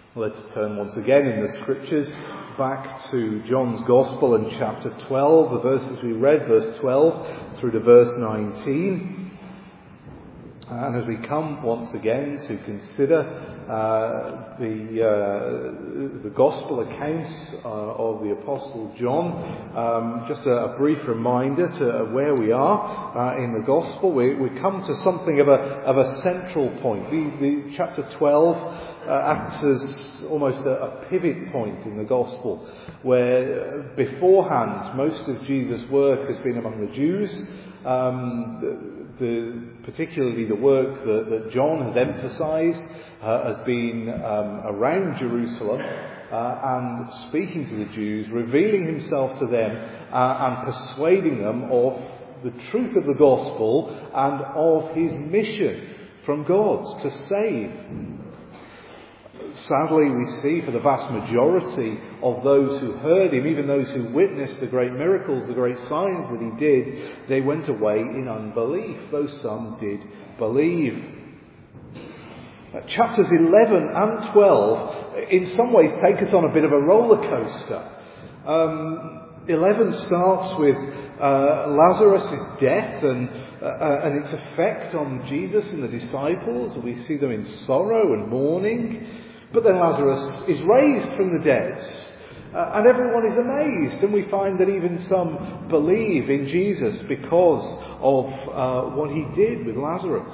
Let's turn once again in the Scriptures back to John's Gospel and chapter 12, the verses we read, verse 12 through to verse 19. And as we come once again to consider the Gospel accounts of the Apostle John, just a brief reminder to where we are in the Gospel. We come to something of a central point. The chapter 12 acts as almost a pivot point in the Gospel, where beforehand most of Jesus' work has been among the Jews. Particularly the work that John has emphasised has been around Jerusalem and speaking to the Jews, revealing himself to them and persuading them of the truth of the gospel and of his mission from God to save. Sadly, we see for the vast majority of those who heard him, even those who witnessed the great miracles, the great signs that he did, they went away in unbelief, though some did believe. Chapters 11 and 12 in some ways take us on a bit of a roller coaster. 11 starts with Lazarus' death and its effect on Jesus and the disciples. We see them in sorrow and mourning. But then Lazarus is raised from the dead, and everyone is amazed, and we find that even some believe in Jesus because of what he did with Lazarus.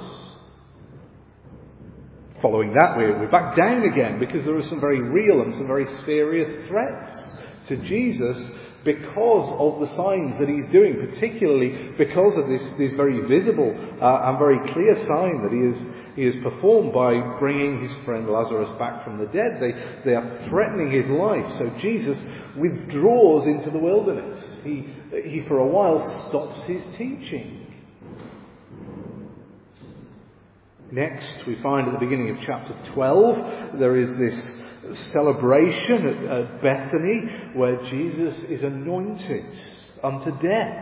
Following that, we're back down again because there are some very real and some very serious threats to Jesus because of the signs that he's doing, particularly because of this very visible and very clear sign that he has performed by bringing his friend Lazarus back from the dead. They are threatening his life, so Jesus withdraws into the wilderness. He for a while stops his teaching. Next, we find at the beginning of chapter 12, there is this celebration at Bethany where Jesus is anointed unto death.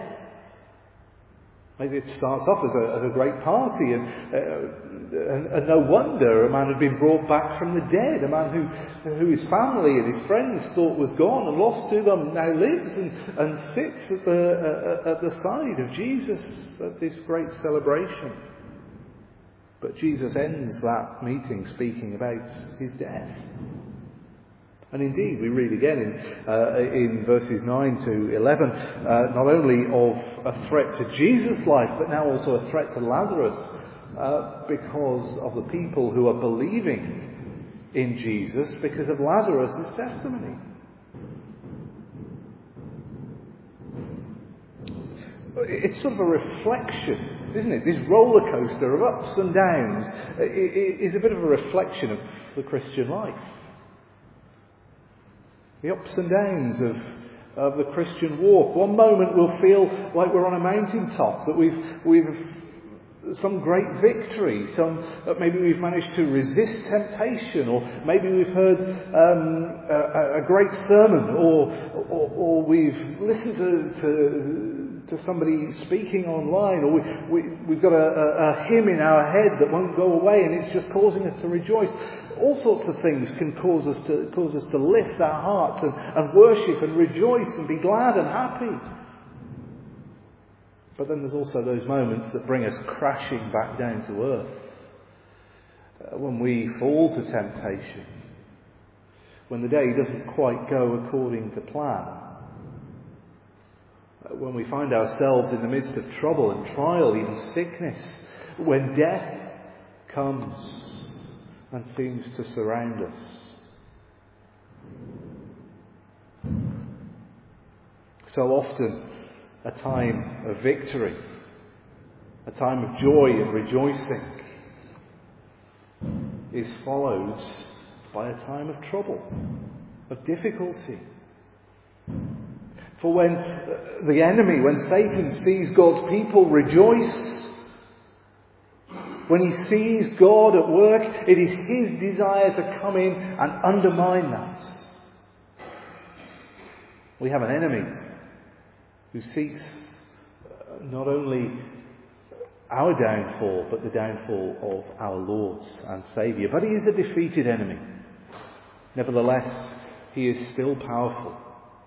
It starts off as a great party, and no wonder a man had been brought back from the dead, a man who his family and his friends thought was gone and lost to them now lives and sits at the side of Jesus at this great celebration. But Jesus ends that meeting speaking about his death. And indeed, we read again in verses 9 to 11, not only of a threat to Jesus' life, but now also a threat to Lazarus, because of the people who are believing in Jesus because of Lazarus' testimony. It's sort of a reflection, isn't it? This roller coaster of ups and downs is a bit of a reflection of the Christian life. The ups and downs of the Christian walk. One moment we'll feel like we're on a mountaintop, that we've some great victory. Maybe we've managed to resist temptation, or maybe we've heard a great sermon, or we've listened to somebody speaking online, or we've got a hymn in our head that won't go away, and it's just causing us to rejoice. All sorts of things can cause us to lift our hearts and worship and rejoice and be glad and happy. But then there's also those moments that bring us crashing back down to earth. When we fall to temptation, when the day doesn't quite go according to plan, when we find ourselves in the midst of trouble and trial, even sickness, when death comes and seems to surround us. So often, a time of victory, a time of joy and rejoicing, is followed by a time of trouble, of difficulty. For when the enemy, when Satan sees God's people rejoice, when he sees God at work, it is his desire to come in and undermine that. We have an enemy who seeks not only our downfall, but the downfall of our Lord and Saviour. But he is a defeated enemy. Nevertheless, he is still powerful.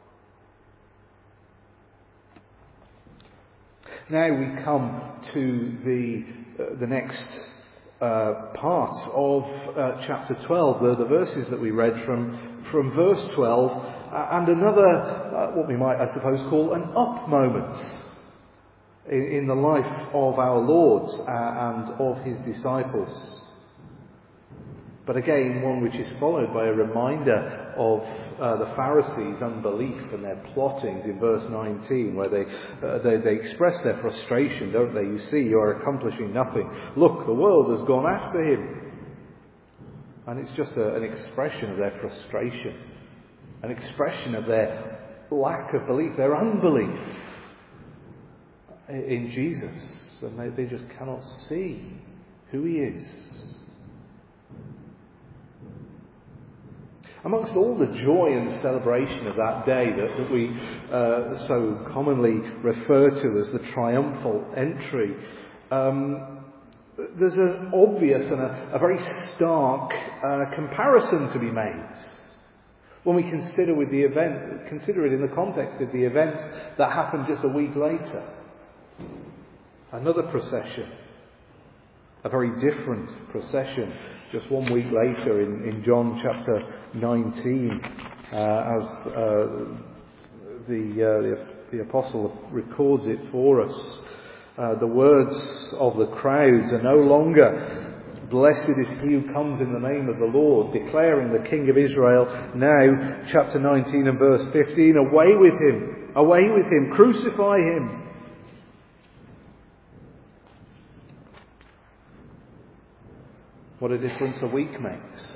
Now we come to the next part of chapter 12, the verses that we read from verse 12, and another, what we might, I suppose, call an up moment in the life of our Lord and of his disciples. But again, one which is followed by a reminder of the Pharisees' unbelief and their plottings in verse 19, where they express their frustration, don't they? You see, you are accomplishing nothing. Look, the world has gone after him. And it's just an expression of their frustration, an expression of their lack of belief, their unbelief in Jesus. And they just cannot see who he is. Amongst all the joy and celebration of that day that we so commonly refer to as the triumphal entry, there's an obvious and a very stark comparison to be made when we consider it in the context of the events that happened just a week later. Another procession, a very different procession, just 1 week later in John chapter 19, as the apostle records it for us. The words of the crowds are no longer, "Blessed is he who comes in the name of the Lord," declaring the King of Israel. Now, chapter 19 and verse 15, away with him, crucify him. What a difference a week makes.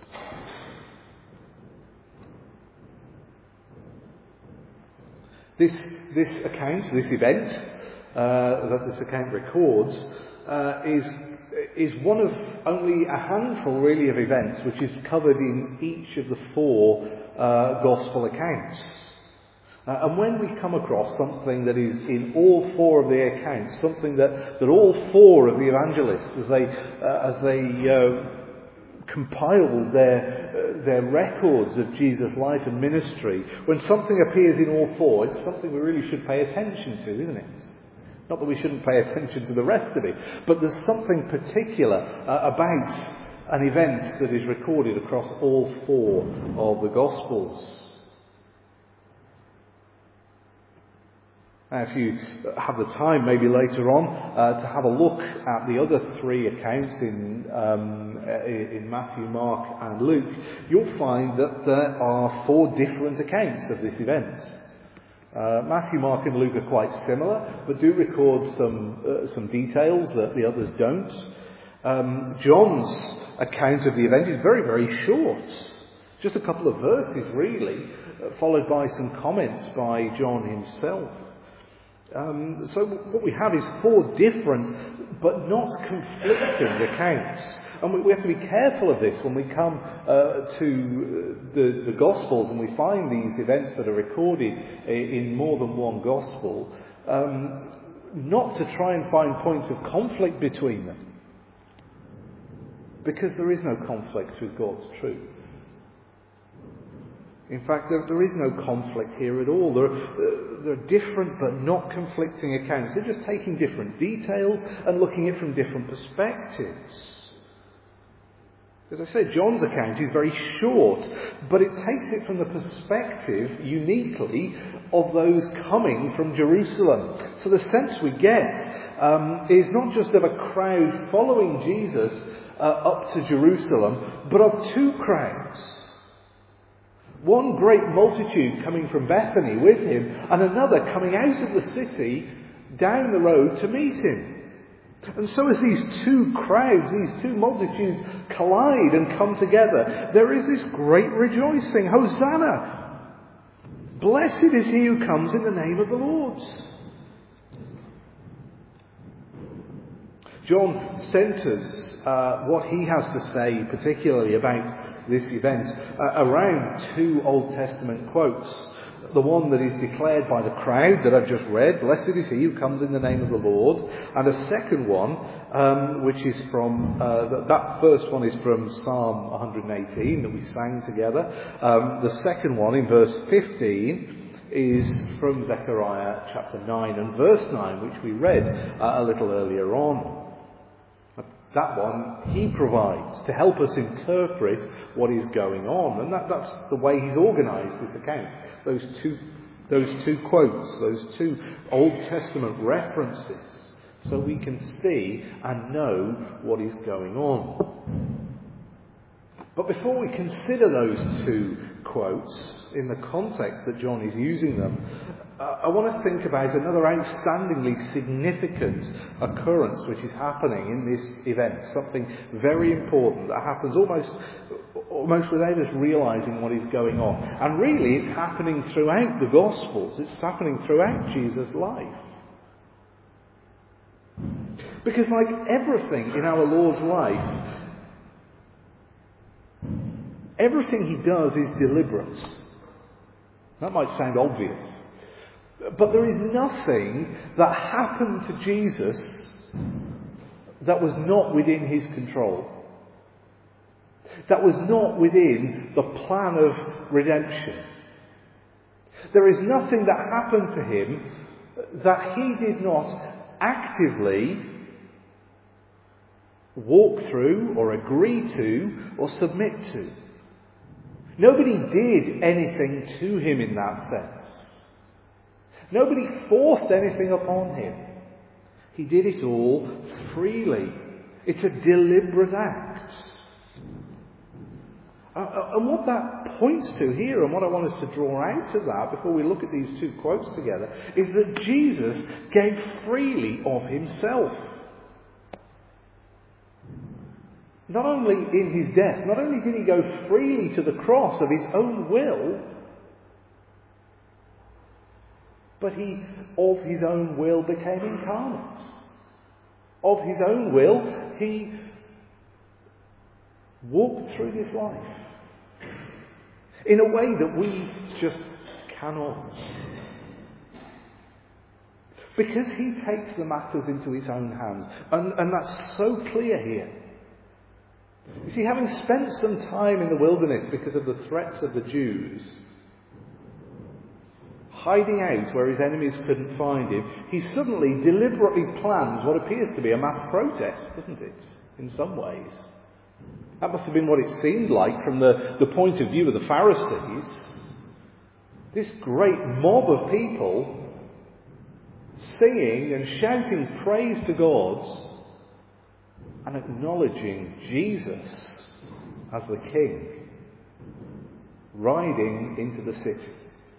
This event that this account records is one of only a handful, really, of events which is covered in each of the 4 Gospel accounts. And when we come across something that is in all 4 of the accounts, something that all 4 of the evangelists, as they compiled their records of Jesus' life and ministry, when something appears in all 4, it's something we really should pay attention to, isn't it? Not that we shouldn't pay attention to the rest of it, but there's something particular about an event that is recorded across all 4 of the Gospels. Now, if you have the time, maybe later on, to have a look at the other 3 accounts in Matthew, Mark and Luke, you'll find that there are 4 different accounts of this event. Matthew, Mark and Luke are quite similar, but do record some details that the others don't. John's account of the event is very, very short. Just a couple of verses, really, followed by some comments by John himself. So what we have is 4 different but not conflicting accounts. And we have to be careful of this when we come to the Gospels and we find these events that are recorded in more than one Gospel, not to try and find points of conflict between them. Because there is no conflict with God's truth. In fact, there is no conflict here at all. There are different but not conflicting accounts. They're just taking different details and looking at it from different perspectives. As I said, John's account is very short, but it takes it from the perspective, uniquely, of those coming from Jerusalem. So the sense we get is not just of a crowd following Jesus up to Jerusalem, but of 2 crowds. One great multitude coming from Bethany with him, and another coming out of the city down the road to meet him. And so as these 2 crowds, these 2 multitudes collide and come together, there is this great rejoicing. Hosanna! Blessed is he who comes in the name of the Lord. John centres what he has to say, particularly about this event, around 2 Old Testament quotes. the one that is declared by the crowd that I've just read, blessed is he who comes in the name of the Lord, and a second one, which is from, that first one is from Psalm 118 that we sang together. The second one in verse 15 is from Zechariah chapter 9 and verse 9, which we read a little earlier on. That one he provides to help us interpret what is going on. And that's the way he's organised this account. Those two quotes, those two Old Testament references, so we can see and know what is going on. But before we consider those two quotes in the context that John is using them, I want to think about another outstandingly significant occurrence which is happening in this event, something very important that happens almost without us realising what is going on. And really it's happening throughout the Gospels, it's happening throughout Jesus' life. Because like everything in our Lord's life, everything he does is deliberate. That might sound obvious. But there is nothing that happened to Jesus that was not within his control. That was not within the plan of redemption. There is nothing that happened to him that he did not actively walk through or agree to or submit to. Nobody did anything to him in that sense. Nobody forced anything upon him. He did it all freely. It's a deliberate act. And what that points to here, and what I want us to draw out of that before we look at these two quotes together, is that Jesus gave freely of himself. Not only in his death, not only did he go freely to the cross of his own will, but he, of his own will, became incarnate. Of his own will, he walked through this life in a way that we just cannot. Because he takes the matters into his own hands. And that's so clear here. You see, having spent some time in the wilderness because of the threats of the Jews, hiding out where his enemies couldn't find him, he suddenly deliberately plans what appears to be a mass protest, doesn't it? In some ways. That must have been what it seemed like from the point of view of the Pharisees. This great mob of people singing and shouting praise to God and acknowledging Jesus as the King, riding into the city.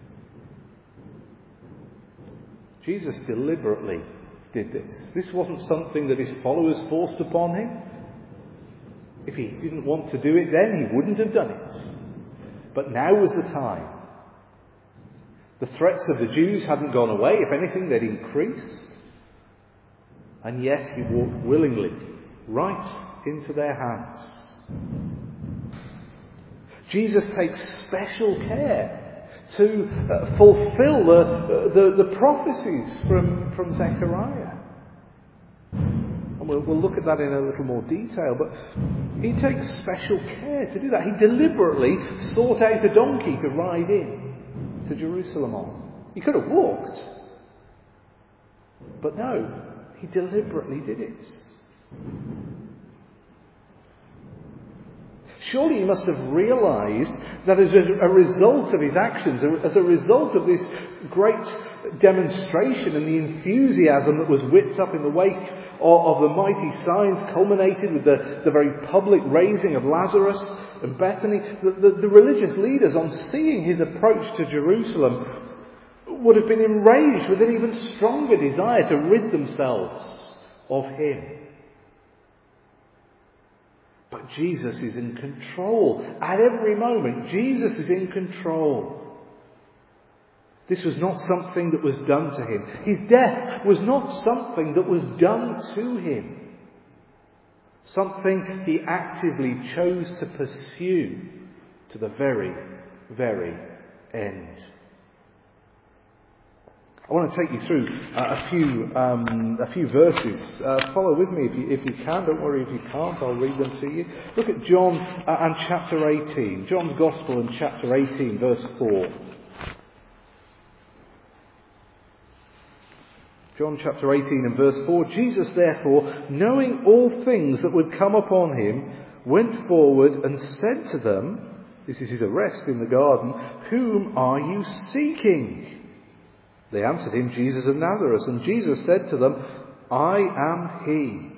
Jesus deliberately did this. This wasn't something that his followers forced upon him. If he didn't want to do it then, he wouldn't have done it. But now was the time. The threats of the Jews hadn't gone away. If anything, they'd increased. And yet he walked willingly right into their hands. Jesus takes special care to fulfill the prophecies from Zechariah. And we'll look at that in a little more detail, but he takes special care to do that. He deliberately sought out a donkey to ride in to Jerusalem on. He could have walked, but no, he deliberately did it. Surely he must have realised that as a result of his actions, as a result of this great demonstration and the enthusiasm that was whipped up in the wake of the mighty signs, culminated with the very public raising of Lazarus and Bethany, the religious leaders, on seeing his approach to Jerusalem, would have been enraged with an even stronger desire to rid themselves of him. But Jesus is in control. At every moment, Jesus is in control. This was not something that was done to him. His death was not something that was done to him. Something he actively chose to pursue to the very, very end. I want to take you through a few verses. Follow with me if you can. Don't worry if you can't. I'll read them to you. Look at John and chapter 18. John's Gospel and chapter 18, verse 4. John chapter 18 and verse 4. Jesus, therefore, knowing all things that would come upon him, went forward and said to them, this is his arrest in the garden, "Whom are you seeking?" They answered him, "Jesus of Nazareth." And Jesus said to them, "I am he."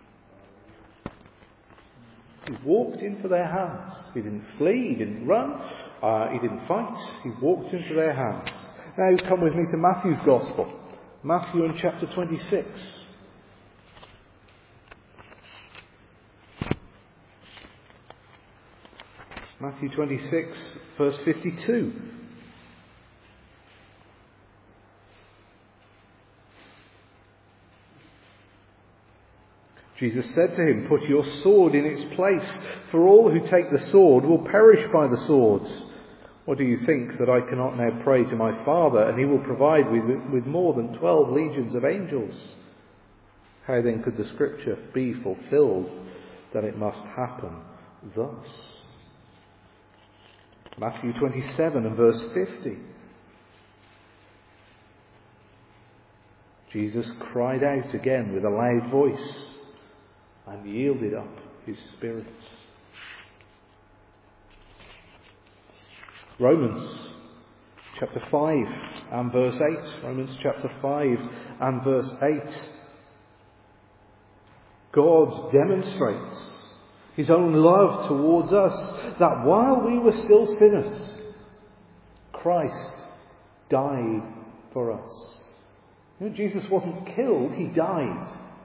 He walked into their hands. He didn't flee, he didn't run, he didn't fight. He walked into their hands. Now come with me to Matthew's Gospel. Matthew in chapter 26. Matthew 26, verse 52. Jesus said to him, "Put your sword in its place, for all who take the sword will perish by the sword. Or do you think that I cannot now pray to my Father, and he will provide with more than 12 legions of angels? How then could the scripture be fulfilled that it must happen thus?" Matthew 27 and verse 50. Jesus cried out again with a loud voice and yielded up his spirit. Romans chapter 5 and verse 8. Romans chapter 5 and verse 8. God demonstrates his own love towards us, that while we were still sinners, Christ died for us. You know, Jesus wasn't killed, he died.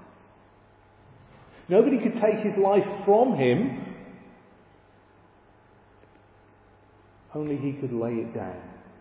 Nobody could take his life from him. Only he could lay it down.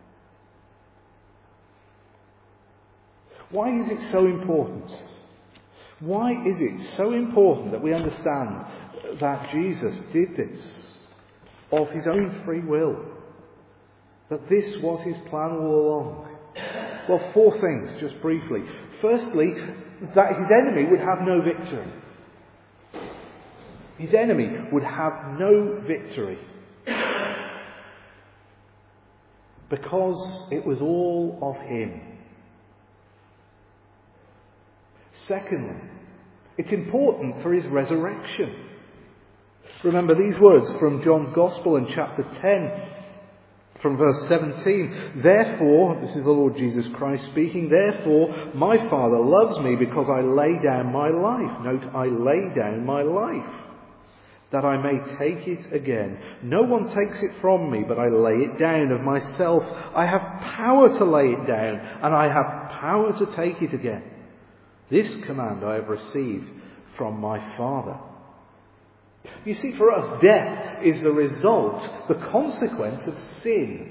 Why is it so important? Why is it so important that we understand that Jesus did this of his own free will? That this was his plan all along? Well, 4 things, just briefly. Firstly, that his enemy would have no victory. His enemy would have no victory. Because it was all of him. Secondly, it's important for his resurrection. Remember these words from John's Gospel in chapter 10, from verse 17. "Therefore," this is the Lord Jesus Christ speaking, "therefore my Father loves me because I lay down my life." Note, I lay down my life, "that I may take it again. No one takes it from me, but I lay it down of myself. I have power to lay it down, and I have power to take it again. This command I have received from my Father." You see, for us, death is the result, the consequence of sin.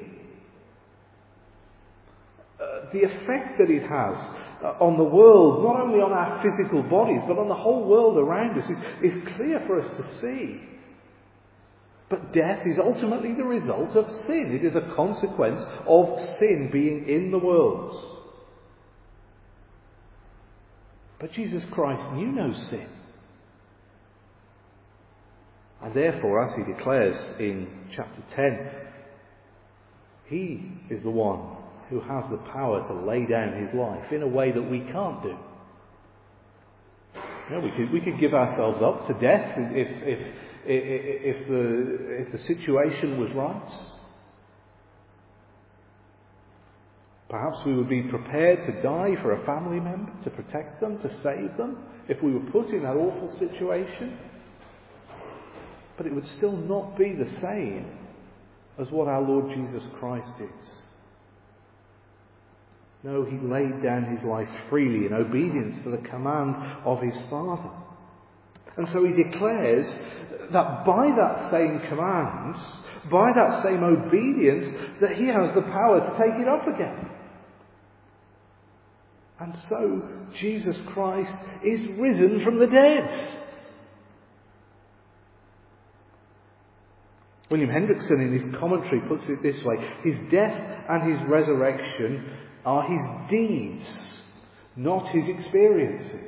The effect that it has on the world, not only on our physical bodies, but on the whole world around us, is clear for us to see. But death is ultimately the result of sin. It is a consequence of sin being in the world. But Jesus Christ knew no sin. And therefore, as he declares in chapter 10, he is the one who has the power to lay down his life in a way that we can't do. You know, we could give ourselves up to death if the situation was right. Perhaps we would be prepared to die for a family member, to protect them, to save them, if we were put in that awful situation. But it would still not be the same as what our Lord Jesus Christ did. No, he laid down his life freely in obedience to the command of his Father. And so he declares that by that same command, by that same obedience, that he has the power to take it up again. And so Jesus Christ is risen from the dead. William Hendrickson in his commentary puts it this way: his death and his resurrection are his deeds, not his experiences.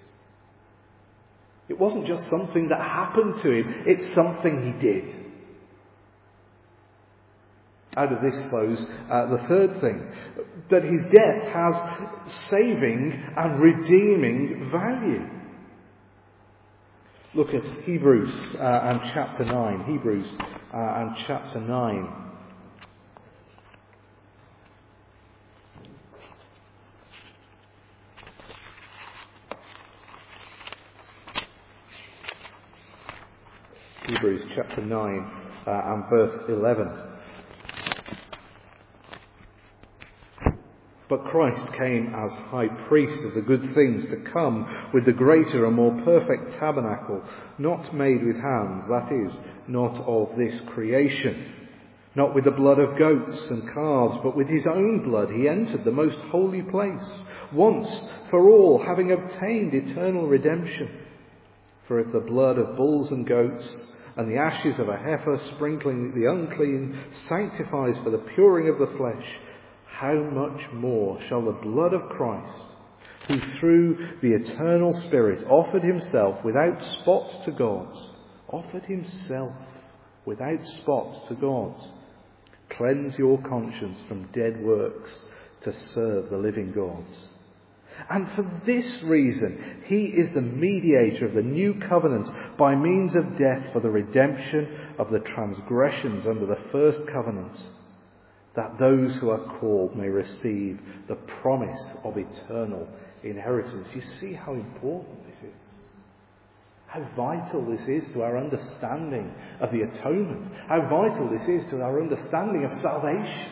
It wasn't just something that happened to him, it's something he did. Out of this flows the third thing, that his death has saving and redeeming value. Look at Hebrews and chapter 9. Hebrews and chapter 9. Hebrews chapter 9 and verse 11. But Christ came as high priest of the good things to come with the greater and more perfect tabernacle, not made with hands, that is, not of this creation. Not with the blood of goats and calves, but with his own blood he entered the most holy place, once for all, having obtained eternal redemption. For if the blood of bulls and goats and the ashes of a heifer sprinkling the unclean sanctifies for the puring of the flesh, how much more shall the blood of Christ, who through the eternal Spirit offered himself without spot to God, cleanse your conscience from dead works to serve the living God. And for this reason, he is the mediator of the new covenant by means of death for the redemption of the transgressions under the first covenant, that those who are called may receive the promise of eternal inheritance. You see how important this is. How vital this is to our understanding of the atonement. How vital this is to our understanding of salvation.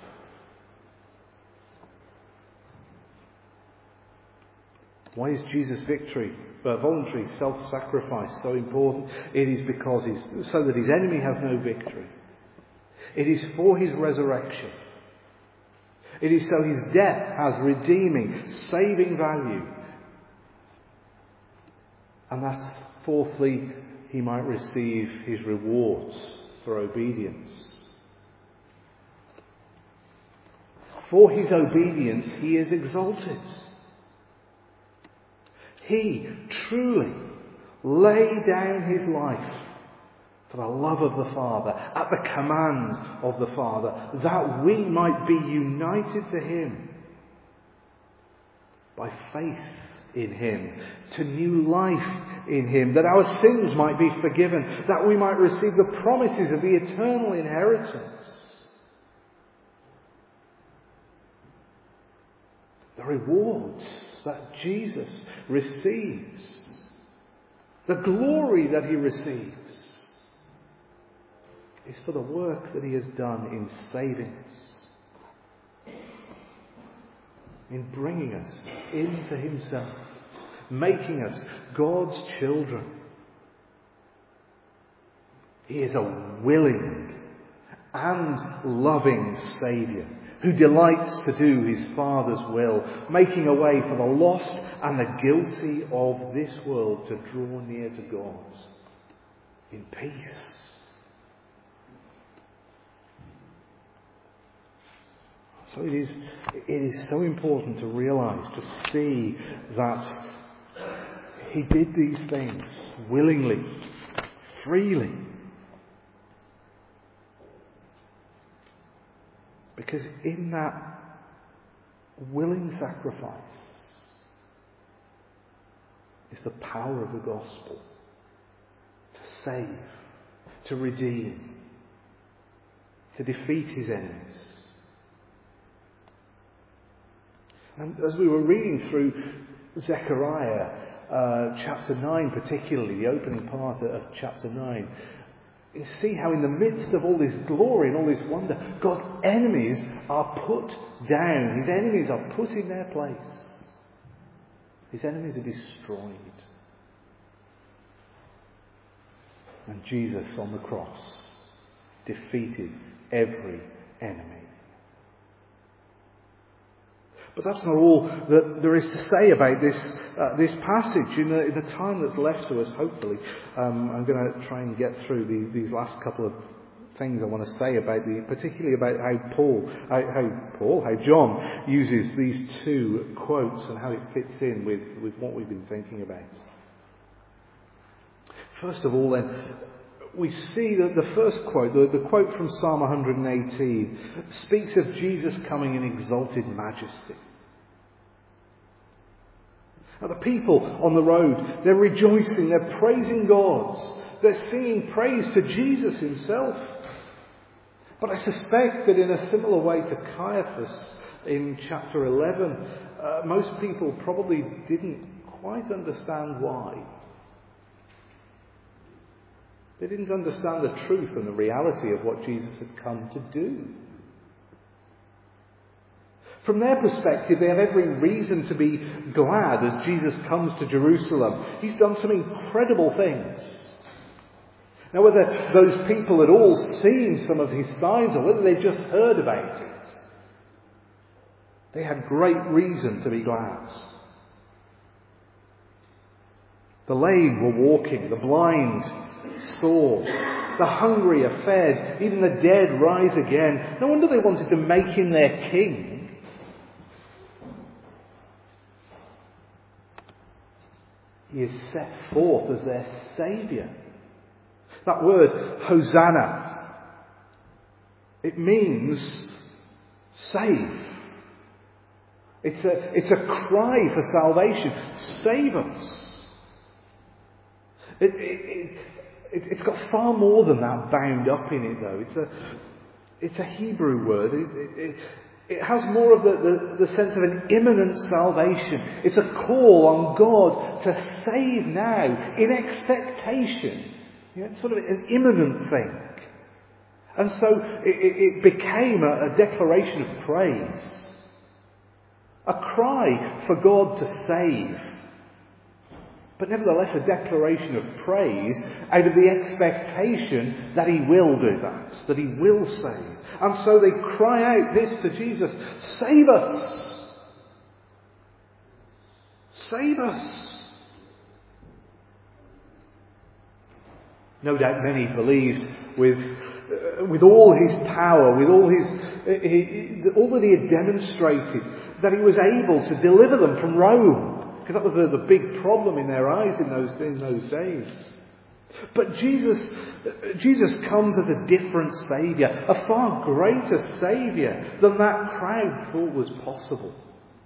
Why is Jesus' voluntary self-sacrifice so important? It is because so that his enemy has no victory. It is for his resurrection. It is so his death has redeeming, saving value. And that, fourthly, he might receive his rewards for obedience. For his obedience he is exalted. He truly laid down his life for the love of the Father, at the command of the Father, that we might be united to him by faith in him, to new life in him, that our sins might be forgiven, that we might receive the promises of the eternal inheritance. The rewards that Jesus receives, the glory that he receives, is for the work that he has done in saving us, in bringing us into himself, making us God's children. He is a willing and loving Saviour who delights to do his Father's will, making a way for the lost and the guilty of this world to draw near to God in peace. So it is so important to realise, to see that he did these things willingly, freely. Because in that willing sacrifice is the power of the gospel to save, to redeem, to defeat his enemies. And as we were reading through Zechariah chapter 9 particularly, the opening part of chapter 9, you see how in the midst of all this glory and all this wonder, God's enemies are put down. His enemies are put in their place. His enemies are destroyed. And Jesus on the cross defeated every enemy. But that's not all that there is to say about this passage. In the time that's left to us, hopefully, I'm going to try and get through these last couple of things I want to say about particularly about how John uses these two quotes and how it fits in with what we've been thinking about. First of all, then, we see that the first quote, the quote from Psalm 118, speaks of Jesus coming in exalted majesty. Now, the people on the road, they're rejoicing, they're praising God, they're singing praise to Jesus himself. But I suspect that in a similar way to Caiaphas in chapter 11, most people probably didn't quite understand why. They didn't understand the truth and the reality of what Jesus had come to do. From their perspective, they have every reason to be glad as Jesus comes to Jerusalem. He's done some incredible things. Now, whether those people had all seen some of his signs or whether they just heard about it, they had great reason to be glad. The lame were walking, the blind saw, the hungry are fed, even the dead rise again. No wonder they wanted to make him their king. He is set forth as their saviour. That word, Hosanna, it means save. It's a cry for salvation. Save us. It's got far more than that bound up in it, though. It's a Hebrew word. It has more of the sense of an imminent salvation. It's a call on God to save now in expectation. It's sort of an imminent thing. And so it became a declaration of praise. A cry for God to save. But nevertheless a declaration of praise out of the expectation that he will do that he will save. And so they cry out this to Jesus: save us! Save us! No doubt many believed with all his power, with all that he had demonstrated, that he was able to deliver them from Rome. Because that was the big problem in their eyes in those days. But Jesus comes as a different Saviour, a far greater Saviour than that crowd thought was possible.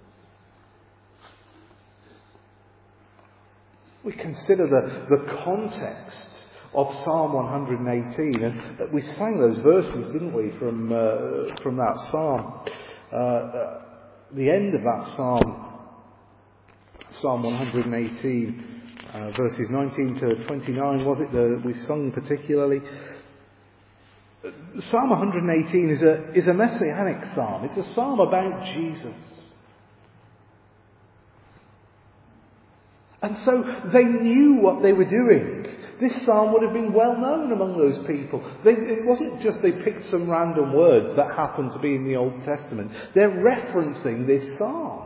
We consider the context of Psalm 118, and we sang those verses, didn't we, from that psalm. The end of that psalm, Psalm 118, verses 19 to 29, was it, that we sung particularly? Psalm 118 is a messianic psalm. It's a psalm about Jesus. And so they knew what they were doing. This psalm would have been well known among those people. It wasn't just they picked some random words that happened to be in the Old Testament. They're referencing this psalm.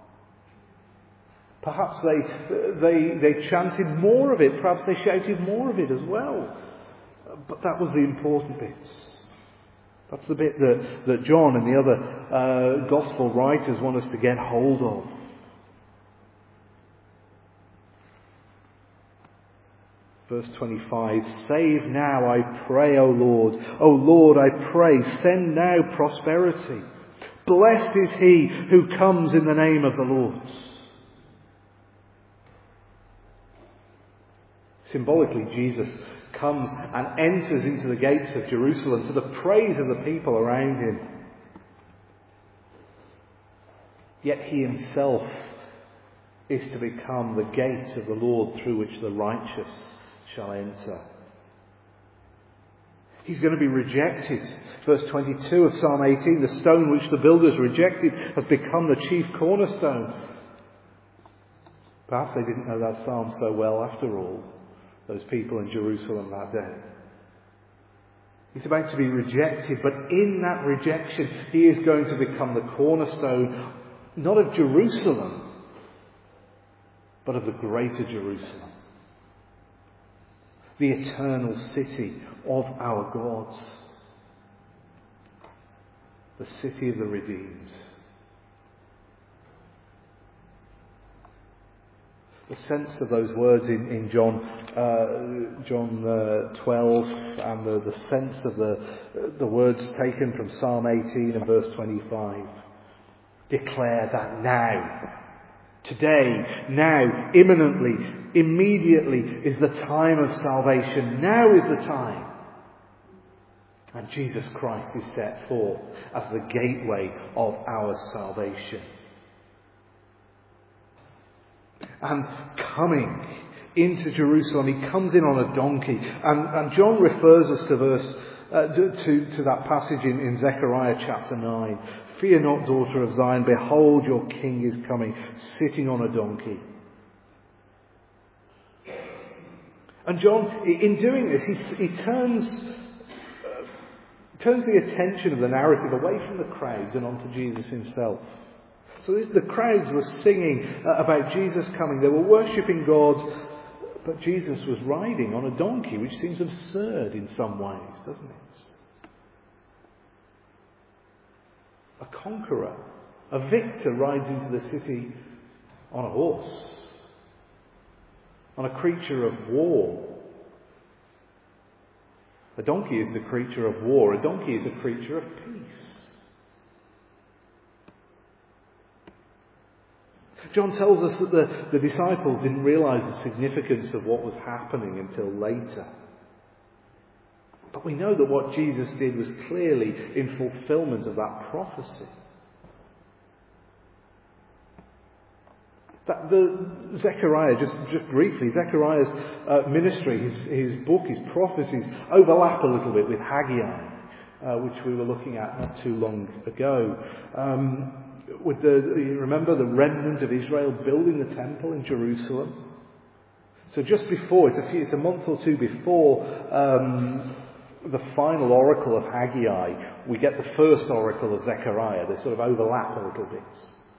Perhaps they chanted more of it. Perhaps they shouted more of it as well. But that was the important bits. That's the bit that John and the other Gospel writers want us to get hold of. Verse 25, save now, I pray, O Lord. O Lord, I pray, send now prosperity. Blessed is he who comes in the name of the Lord. Symbolically, Jesus comes and enters into the gates of Jerusalem to the praise of the people around him. Yet he himself is to become the gate of the Lord through which the righteous shall enter. He's going to be rejected. Verse 22 of Psalm 18, the stone which the builders rejected has become the chief cornerstone. Perhaps they didn't know that psalm so well after all, those people in Jerusalem that day. He's about to be rejected, but in that rejection he is going to become the cornerstone, not of Jerusalem, but of the greater Jerusalem. The eternal city of our God. the city of the redeemed. The sense of those words in John 12 and the sense of the words taken from Psalm 18 and verse 25 declare that now, today, now, imminently, immediately is the time of salvation. Now is the time. And Jesus Christ is set forth as the gateway of our salvation. And coming into Jerusalem, he comes in on a donkey. And John refers us to that passage in Zechariah chapter 9. Fear not, daughter of Zion, behold, your king is coming, sitting on a donkey. And John, in doing this, he turns the attention of the narrative away from the crowds and onto Jesus himself. So the crowds were singing about Jesus coming. They were worshipping God, but Jesus was riding on a donkey, which seems absurd in some ways, doesn't it? A conqueror, a victor rides into the city on a horse, on a creature of war. A donkey isn't a creature of war. A donkey is a creature of peace. John tells us that the disciples didn't realise the significance of what was happening until later. But we know that what Jesus did was clearly in fulfilment of that prophecy. Zechariah, just briefly, Zechariah's ministry, his book, his prophecies overlap a little bit with Haggai, which we were looking at not too long ago. You remember the remnant of Israel building the temple in Jerusalem? So just before, it's a month or two before the final oracle of Haggai, we get the first oracle of Zechariah. They sort of overlap a little bit.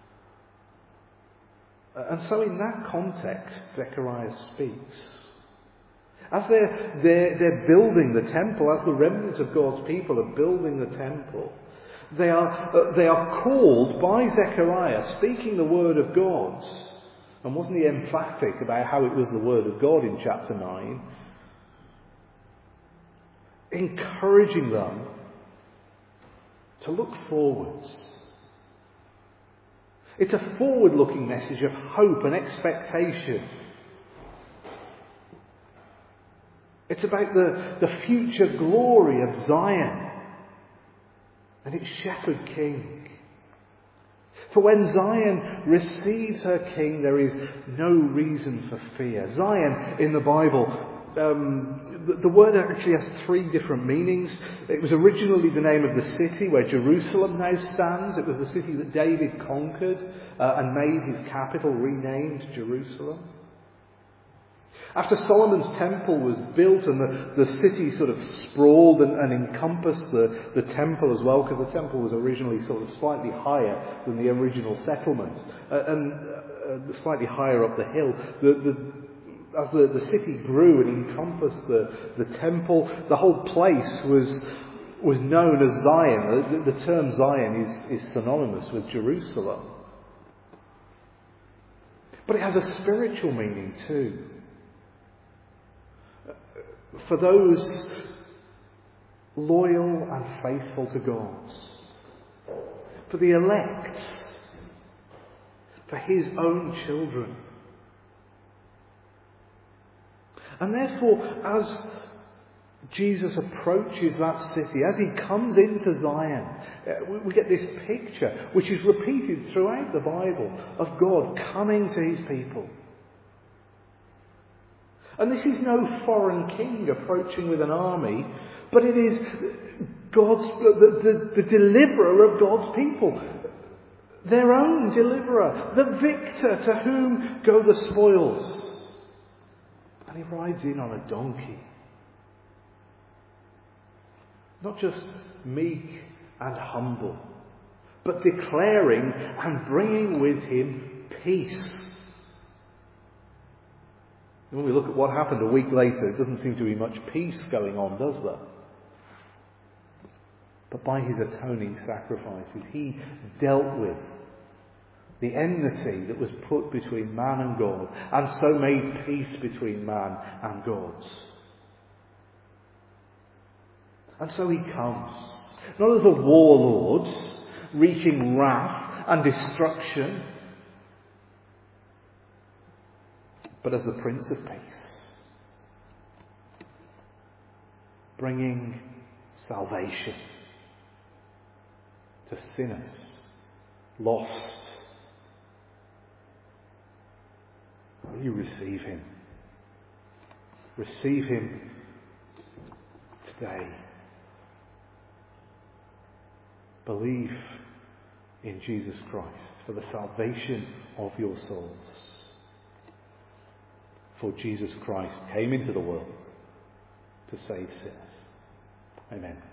And so in that context, Zechariah speaks. As they're building the temple, as the remnants of God's people are building the temple, they are called by Zechariah, speaking the word of God. And wasn't he emphatic about how it was the word of God in chapter 9? Encouraging them to look forwards. It's a forward-looking message of hope and expectation. It's about the future glory of Zion and its shepherd king. For when Zion receives her king, there is no reason for fear. Zion in the Bible, the word actually has three different meanings. It was originally the name of the city where Jerusalem now stands. It was the city that David conquered and made his capital, renamed Jerusalem. After Solomon's temple was built and the city sort of sprawled and encompassed the temple as well, because the temple was originally sort of slightly higher than the original settlement and slightly higher up the hill. As the city grew and encompassed the temple, the whole place was known as Zion. The term Zion is synonymous with Jerusalem. But it has a spiritual meaning too. For those loyal and faithful to God, for the elect, for his own children. And therefore, as Jesus approaches that city, as he comes into Zion, we get this picture, which is repeated throughout the Bible, of God coming to his people. And this is no foreign king approaching with an army, but it is the deliverer of God's people. Their own deliverer, the victor to whom go the spoils. And he rides in on a donkey. Not just meek and humble, but declaring and bringing with him peace. When we look at what happened a week later, it doesn't seem to be much peace going on, does there? But by his atoning sacrifices, he dealt with the enmity that was put between man and God, and so made peace between man and God. And so he comes, not as a warlord, wreaking wrath and destruction, but as the Prince of Peace, bringing salvation to sinners, lost. Will you receive him? Receive him today. Believe in Jesus Christ for the salvation of your souls. For Jesus Christ came into the world to save sinners. Amen.